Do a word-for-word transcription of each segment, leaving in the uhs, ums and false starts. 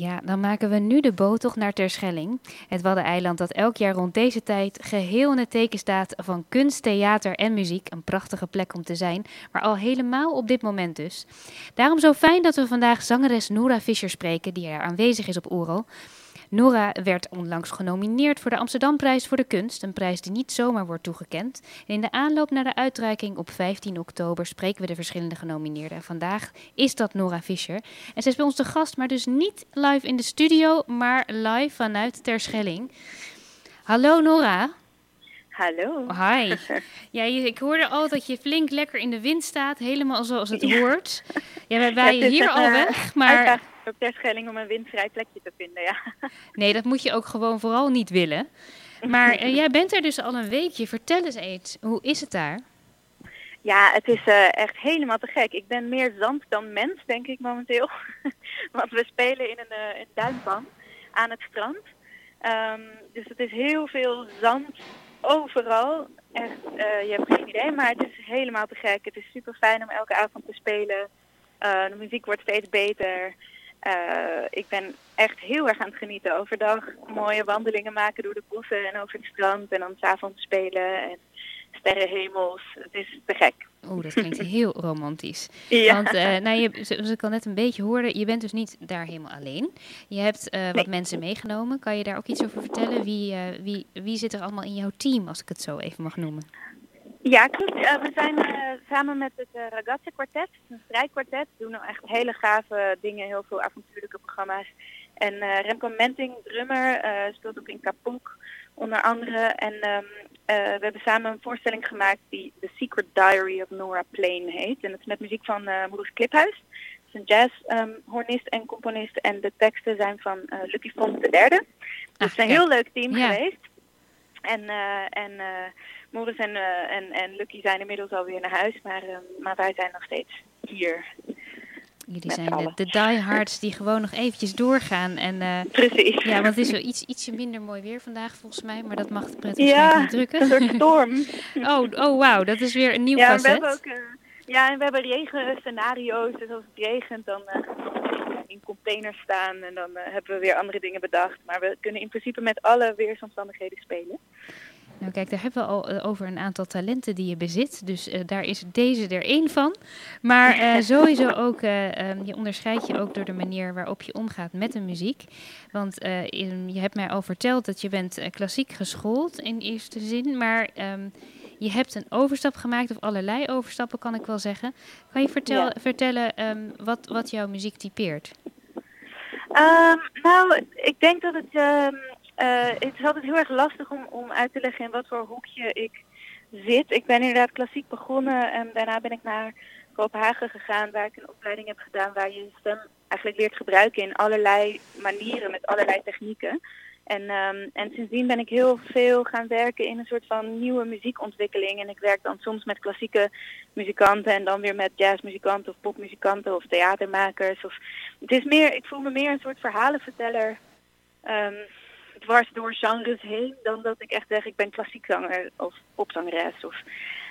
Ja, dan maken we nu de boottocht naar Terschelling. Het Waddeneiland dat elk jaar rond deze tijd geheel in het teken staat van kunst, theater en muziek. Een prachtige plek om te zijn, maar al helemaal op dit moment dus. Daarom zo fijn dat we vandaag zangeres Nora Fischer spreken, die er aanwezig is op Oerol. Nora werd onlangs genomineerd voor de Amsterdamprijs voor de kunst, een prijs die niet zomaar wordt toegekend. En in de aanloop naar de uitreiking op vijftien oktober spreken we de verschillende genomineerden. En vandaag is dat Nora Fischer. En zij is bij ons de gast, maar dus niet live in de studio, maar live vanuit Terschelling. Hallo Nora. Hallo. Hi. Ja, je, ik hoorde al dat je flink lekker in de wind staat, helemaal zoals het ja. hoort. Ja, wij waaien hier een, al uh, weg, maar... op Terschelling om een windvrij plekje te vinden, ja. Nee, dat moet je ook gewoon vooral niet willen. Maar uh, jij bent er dus al een weekje. Vertel eens eens, hoe is het daar? Ja, het is uh, echt helemaal te gek. Ik ben meer zand dan mens, denk ik momenteel. Want we spelen in een, uh, een duinpan aan het strand. Um, dus het is heel veel zand overal. Echt, uh, je hebt geen idee, maar het is helemaal te gek. Het is super fijn om elke avond te spelen. Uh, de muziek wordt steeds beter. Uh, ik ben echt heel erg aan het genieten. Overdag mooie wandelingen maken door de bossen en over het strand. En dan 's avonds spelen en sterrenhemels. Het is te gek. Oeh, dat klinkt heel romantisch. Ja. Want uh, nou, je, zoals ik al net een beetje hoorde, je bent dus niet daar helemaal alleen. Je hebt uh, wat nee. mensen meegenomen. Kan je daar ook iets over vertellen? Wie, uh, wie, wie zit er allemaal in jouw team, als ik het zo even mag noemen? Ja, klopt. Uh, we zijn uh, samen met het uh, Ragazze Quartet, een strijkkwartet. We doen nou echt hele gave dingen, heel veel avontuurlijke programma's. En uh, Remco Menting, drummer, uh, speelt ook in Kapok, onder andere. En um, uh, we hebben samen een voorstelling gemaakt die The Secret Diary of Nora Plain heet. En dat is met muziek van uh, Maurice Kliphuis. Dat is een jazzhornist um, en componist. En de teksten zijn van uh, Lucky Fons de derde. Dus het is een heel leuk team ja. geweest. En, uh, en uh, Maurice en, uh, en, en Lucky zijn inmiddels alweer naar huis, maar, uh, maar wij zijn nog steeds hier. Jullie zijn de, de diehards die gewoon nog eventjes doorgaan. En, uh, Precies. Ja, want het is wel iets, ietsje minder mooi weer vandaag volgens mij, maar dat mag de pret ja, waarschijnlijk niet drukken. een soort storm. oh, oh wauw, dat is weer een nieuw ja, facet. We hebben ook, uh, ja, en we hebben regenscenario's, dus als het regent dan uh, in containers staan en dan uh, hebben we weer andere dingen bedacht. Maar we kunnen in principe met alle weersomstandigheden spelen. Nou kijk, daar hebben we al uh, over een aantal talenten die je bezit. Dus uh, daar is deze er één van. Maar uh, sowieso ook, uh, um, je onderscheidt je ook door de manier waarop je omgaat met de muziek. Want uh, in, je hebt mij al verteld dat je bent uh, klassiek geschoold in eerste zin. Maar um, je hebt een overstap gemaakt, of allerlei overstappen kan ik wel zeggen. Kan je vertel, ja. vertellen um, wat, wat jouw muziek typeert? Um, nou, ik denk dat het... Um Uh, het is altijd heel erg lastig om, om uit te leggen in wat voor hoekje ik zit. Ik ben inderdaad klassiek begonnen en daarna ben ik naar Kopenhagen gegaan, waar ik een opleiding heb gedaan waar je je stem eigenlijk leert gebruiken in allerlei manieren, met allerlei technieken. En, um, en sindsdien ben ik heel veel gaan werken in een soort van nieuwe muziekontwikkeling. En ik werk dan soms met klassieke muzikanten en dan weer met jazzmuzikanten of popmuzikanten of theatermakers. Of, het is meer, ik voel me meer een soort verhalenverteller. Um, dwars door genres heen, dan dat ik echt zeg ik ben klassiek zanger of popzangeres. Of,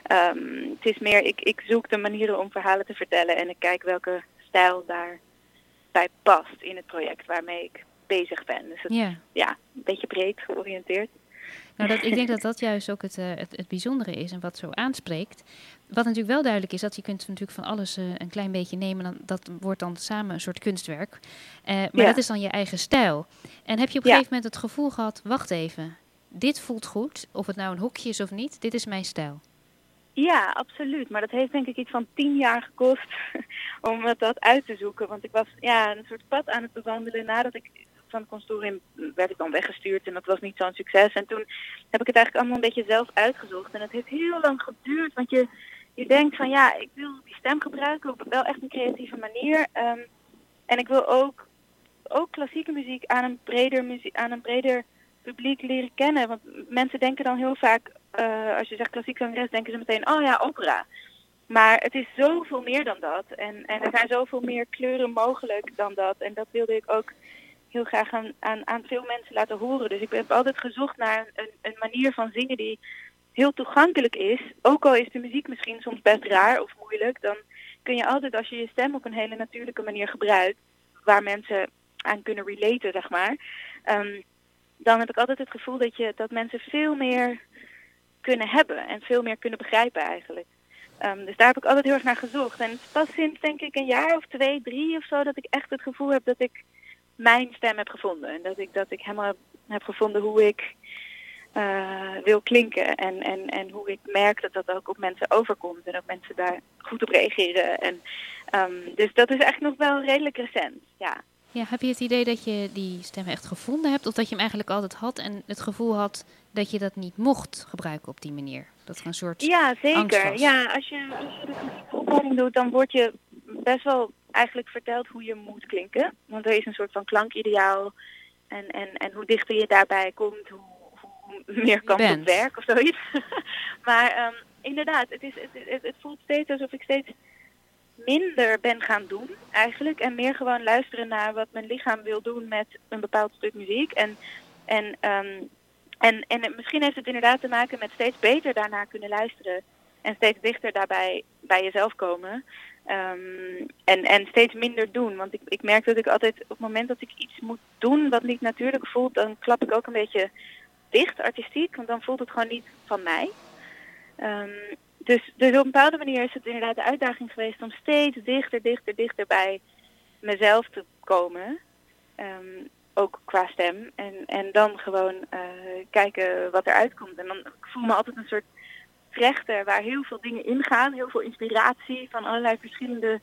um, het is meer, ik, ik zoek de manieren om verhalen te vertellen en ik kijk welke stijl daarbij past in het project waarmee ik bezig ben. Dus het, ja. ja, een beetje breed georiënteerd. Nou, dat, ik denk dat dat juist ook het, uh, het, het bijzondere is en wat zo aanspreekt. Wat natuurlijk wel duidelijk is, dat je kunt natuurlijk van alles uh, een klein beetje nemen. Dan, dat wordt dan samen een soort kunstwerk. Uh, maar ja. dat is dan je eigen stijl. En heb je op een ja. gegeven moment het gevoel gehad, wacht even, dit voelt goed. Of het nou een hokje is of niet, dit is mijn stijl. Ja, absoluut. Maar dat heeft denk ik iets van tien jaar gekost om het dat uit te zoeken. Want ik was ja, een soort pad aan het bewandelen nadat ik... van het conservatorium werd ik dan weggestuurd en dat was niet zo'n succes. En toen heb ik het eigenlijk allemaal een beetje zelf uitgezocht. En het heeft heel lang geduurd, want je, je denkt van ja, ik wil die stem gebruiken op wel echt een creatieve manier. Um, en ik wil ook, ook klassieke muziek aan een breder muziek, aan een breder publiek leren kennen. Want mensen denken dan heel vaak, uh, als je zegt klassiek zangeres, denken ze meteen, oh ja, opera. Maar het is zoveel meer dan dat. En, en er zijn zoveel meer kleuren mogelijk dan dat. En dat wilde ik ook heel graag aan, aan, aan veel mensen laten horen. Dus ik heb altijd gezocht naar een, een manier van zingen die heel toegankelijk is. Ook al is de muziek misschien soms best raar of moeilijk, dan kun je altijd, als je je stem op een hele natuurlijke manier gebruikt, waar mensen aan kunnen relaten, zeg maar. Um, dan heb ik altijd het gevoel dat, je, dat mensen veel meer kunnen hebben en veel meer kunnen begrijpen eigenlijk. Um, dus daar heb ik altijd heel erg naar gezocht. En het is pas sinds denk ik een jaar of twee, drie of zo dat ik echt het gevoel heb dat ik mijn stem heb gevonden. En dat ik, dat ik helemaal heb gevonden hoe ik uh, wil klinken. En, en, en hoe ik merk dat dat ook op mensen overkomt. En dat mensen daar goed op reageren. En, um, dus dat is echt nog wel redelijk recent, ja. Ja, heb je het idee dat je die stem echt gevonden hebt? Of dat je hem eigenlijk altijd had en het gevoel had dat je dat niet mocht gebruiken op die manier? Dat er een soort ja, zeker. angst was. Ja, als je, als je de opleiding doet, dan word je best wel eigenlijk verteld hoe je moet klinken. Want er is een soort van klankideaal. En, en, en hoe dichter je daarbij komt, hoe, hoe meer kans op werk of zoiets. maar um, inderdaad, het, is, het, het, het voelt steeds alsof ik steeds minder ben gaan doen eigenlijk. En meer gewoon luisteren naar wat mijn lichaam wil doen met een bepaald stuk muziek. En, en, um, en, en misschien heeft het inderdaad te maken met steeds beter daarnaar kunnen luisteren. En steeds dichter daarbij bij jezelf komen. Um, en, en steeds minder doen. Want ik, ik merk dat ik altijd op het moment dat ik iets moet doen wat niet natuurlijk voelt, dan klap ik ook een beetje dicht artistiek. Want dan voelt het gewoon niet van mij. Um, dus, dus op een bepaalde manier is het inderdaad de uitdaging geweest om steeds dichter, dichter, dichter bij mezelf te komen. Um, ook qua stem. En, en dan gewoon uh, kijken wat eruit komt. En dan ik voel me altijd een soort trechter waar heel veel dingen ingaan. Heel veel inspiratie van allerlei verschillende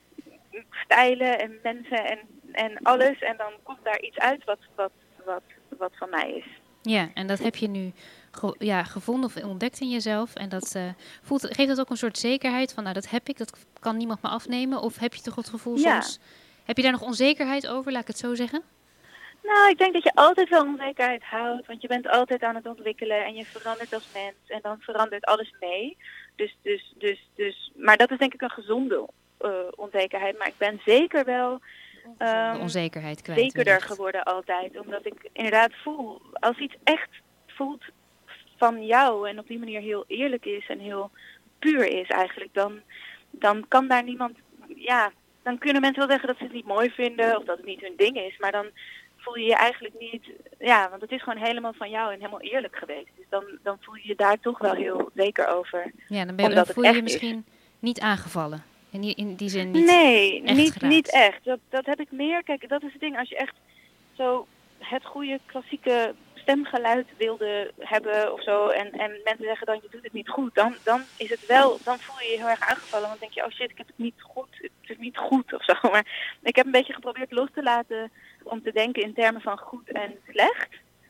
stijlen en mensen en, en alles. En dan komt daar iets uit wat, wat, wat, wat van mij is. Ja, en dat heb je nu ge- ja, gevonden of ontdekt in jezelf. En dat uh, voelt, geeft dat ook een soort zekerheid van, nou dat heb ik, dat kan niemand me afnemen. Of heb je toch het gevoel ja. soms, heb je daar nog onzekerheid over, laat ik het zo zeggen? Nou, ik denk dat je altijd wel onzekerheid houdt, want je bent altijd aan het ontwikkelen en je verandert als mens en dan verandert alles mee. Dus, dus, dus, dus, maar dat is denk ik een gezonde uh, onzekerheid. Maar ik ben zeker wel um, de onzekerheid kwijt. zekerder geworden altijd, omdat ik inderdaad voel, als iets echt voelt van jou en op die manier heel eerlijk is en heel puur is eigenlijk, dan, dan kan daar niemand, ja, dan kunnen mensen wel zeggen dat ze het niet mooi vinden of dat het niet hun ding is, maar dan voel je je eigenlijk niet, ja, want het is gewoon helemaal van jou en helemaal eerlijk geweest. Dus dan, dan voel je je daar toch wel heel zeker over. Ja, dan, ben je, dan voel je je misschien is. niet aangevallen. In die, in die zin niet Nee, echt niet, niet echt. Dat, dat heb ik meer, kijk, dat is het ding. Als je echt zo het goede klassieke stemgeluid wilde hebben of zo, en, en mensen zeggen dan je doet het niet goed, dan, dan is het wel, dan voel je je heel erg aangevallen. Want dan denk je, oh shit, ik heb het niet goed, het is niet goed of zo. Maar ik heb een beetje geprobeerd los te laten om te denken in termen van goed en slecht.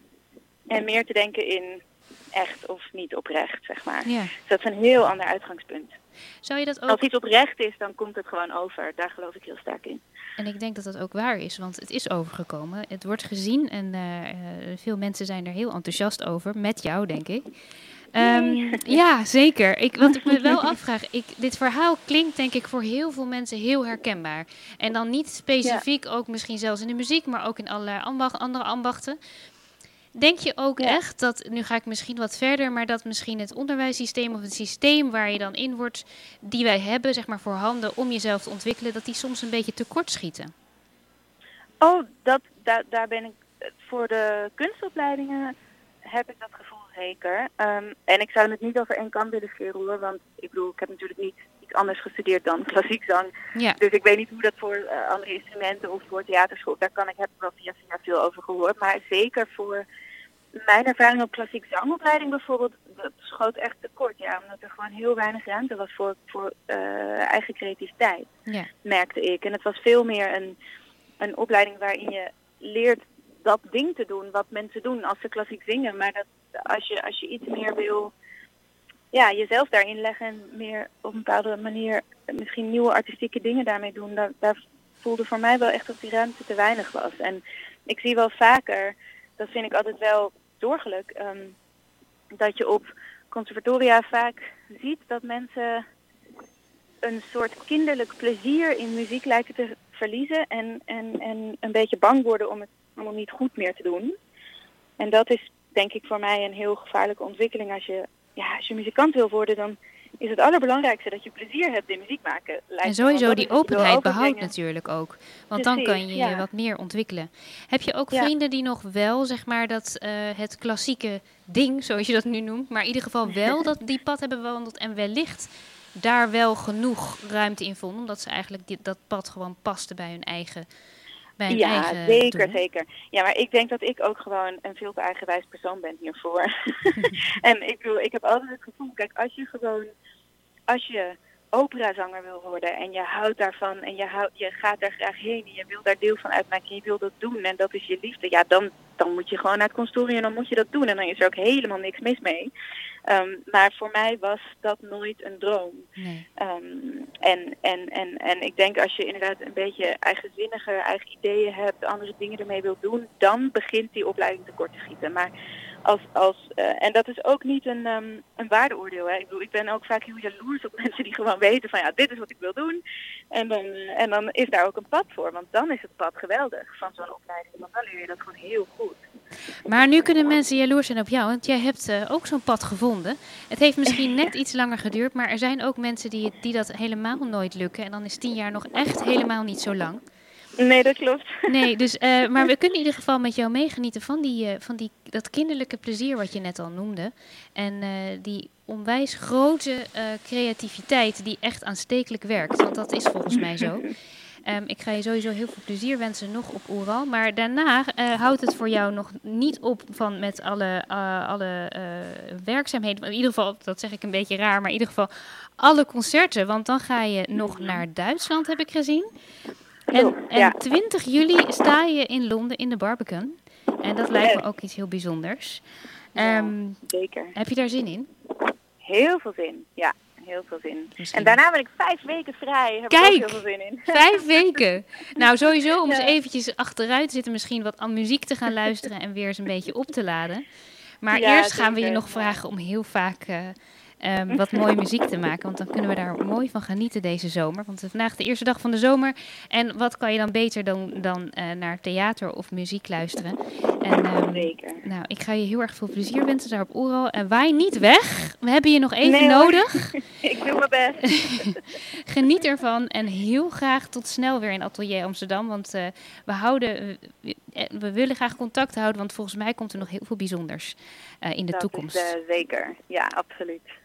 En meer te denken in echt of niet oprecht, zeg maar. Ja. Dus dat is een heel ander uitgangspunt. Zou je dat ook... Als iets oprecht is, dan komt het gewoon over. Daar geloof ik heel sterk in. En ik denk dat dat ook waar is, want het is overgekomen. Het wordt gezien en uh, uh, veel mensen zijn er heel enthousiast over. Met jou, denk ik. Um, ja, zeker. Ik, wat ik me wel afvraag, ik, dit verhaal klinkt denk ik voor heel veel mensen heel herkenbaar. En dan niet specifiek, ja. ook misschien zelfs in de muziek, maar ook in allerlei ambacht, andere ambachten. Denk je ook ja. echt dat, nu ga ik misschien wat verder, maar dat misschien het onderwijssysteem of het systeem waar je dan in wordt, die wij hebben, zeg maar voorhanden om jezelf te ontwikkelen, dat die soms een beetje tekort schieten? Oh, dat, da, daar ben ik, voor de kunstopleidingen heb ik dat gevoel zeker. Um, en ik zou het niet over één kant willen scheren hoor, want ik bedoel, ik heb natuurlijk niet iets anders gestudeerd dan klassiek zang. Ja. Dus ik weet niet hoe dat voor uh, andere instrumenten of voor theaterschool, daar kan ik, heb ik wel via via veel over gehoord. Maar zeker voor mijn ervaring op klassiek zangopleiding bijvoorbeeld, dat schoot echt tekort. Ja, omdat er gewoon heel weinig ruimte was voor, voor uh, eigen creativiteit, ja. merkte ik. En het was veel meer een, een opleiding waarin je leert dat ding te doen wat mensen doen als ze klassiek zingen. Maar dat als je, als je iets meer wil, ja, jezelf daarin leggen en meer op een bepaalde manier misschien nieuwe artistieke dingen daarmee doen, daar, daar voelde voor mij wel echt dat die ruimte te weinig was. En ik zie wel vaker, dat vind ik altijd wel zorgelijk, um, dat je op conservatoria vaak ziet dat mensen een soort kinderlijk plezier in muziek lijken te verliezen en, en, en een beetje bang worden om het allemaal niet goed meer te doen. En dat is denk ik voor mij een heel gevaarlijke ontwikkeling. Als je, ja, als je muzikant wil worden, dan is het allerbelangrijkste dat je plezier hebt in muziek maken. Lijkt En sowieso me, die dat openheid behoudt overbrengen. natuurlijk ook. Want dan kan je ja. je wat meer ontwikkelen. Heb je ook Ja. vrienden die nog wel, zeg maar, dat uh, het klassieke ding, zoals je dat nu noemt, maar in ieder geval wel dat die pad hebben bewandeld en wellicht daar wel genoeg ruimte in vonden, omdat ze eigenlijk die, dat pad gewoon paste bij hun eigen bij hun Ja, eigen zeker, doel. zeker. Ja, maar ik denk dat ik ook gewoon een veel te eigenwijs persoon ben hiervoor. En ik bedoel, ik heb altijd het gevoel, kijk, als je gewoon, als je operazanger wil worden en je houdt daarvan en je, houdt, je gaat daar graag heen en je wil daar deel van uitmaken en je wil dat doen en dat is je liefde, ja, dan, dan moet je gewoon naar het conservatorium en dan moet je dat doen en dan is er ook helemaal niks mis mee. Um, maar voor mij was dat nooit een droom. Nee. Um, en, en, en, en ik denk als je inderdaad een beetje eigenzinniger, eigen ideeën hebt, andere dingen ermee wilt doen, dan begint die opleiding tekort te schieten. Maar als, als, uh, en dat is ook niet een, um, een waardeoordeel. Hè. Ik bedoel, ik ben ook vaak heel jaloers op mensen die gewoon weten van ja, dit is wat ik wil doen. En dan, uh, en dan is daar ook een pad voor, want dan is het pad geweldig van zo'n opleiding. Want dan leer je dat gewoon heel goed. Maar nu kunnen mensen jaloers zijn op jou, want jij hebt uh, ook zo'n pad gevonden. Het heeft misschien net iets langer geduurd, maar er zijn ook mensen die, die dat helemaal nooit lukken. En dan is tien jaar nog echt helemaal niet zo lang. Nee, dat klopt. Nee, dus, uh, maar we kunnen in ieder geval met jou meegenieten van, die, uh, van die, dat kinderlijke plezier wat je net al noemde. En uh, die onwijs grote uh, creativiteit die echt aanstekelijk werkt. Want dat is volgens mij zo. Um, ik ga je sowieso heel veel plezier wensen nog op Oeral. Maar daarna uh, houdt het voor jou nog niet op van met alle, uh, alle uh, werkzaamheden. In ieder geval, dat zeg ik een beetje raar, maar in ieder geval alle concerten. Want dan ga je nog naar Duitsland, heb ik gezien. En, en ja. twintig juli sta je in Londen in de Barbican. En dat lijkt me ook iets heel bijzonders. Um, ja, zeker. Heb je daar zin in? Heel veel zin, ja. Heel veel zin. Misschien. En daarna ben ik vijf weken vrij. Heb Kijk, ik ook heel veel zin in. Vijf weken. Nou, sowieso om ja. eens eventjes achteruit te zitten, misschien wat aan muziek te gaan luisteren en weer eens een beetje op te laden. Maar ja, eerst zeker. gaan we je nog vragen om heel vaak uh, um, wat mooie muziek te maken. Want dan kunnen we daar mooi van genieten deze zomer. Want het is vandaag de eerste dag van de zomer. En wat kan je dan beter dan, dan uh, naar theater of muziek luisteren? En, um, Zeker. Nou, ik ga je heel erg veel plezier wensen daar op Oeral. En waai niet weg. We hebben je nog even nee, nodig. Ik doe mijn best. Geniet ervan en heel graag tot snel weer in Atelier Amsterdam. Want uh, we, houden, we, we willen graag contact houden, want volgens mij komt er nog heel veel bijzonders uh, in de dat toekomst. Is, uh, zeker, ja, absoluut.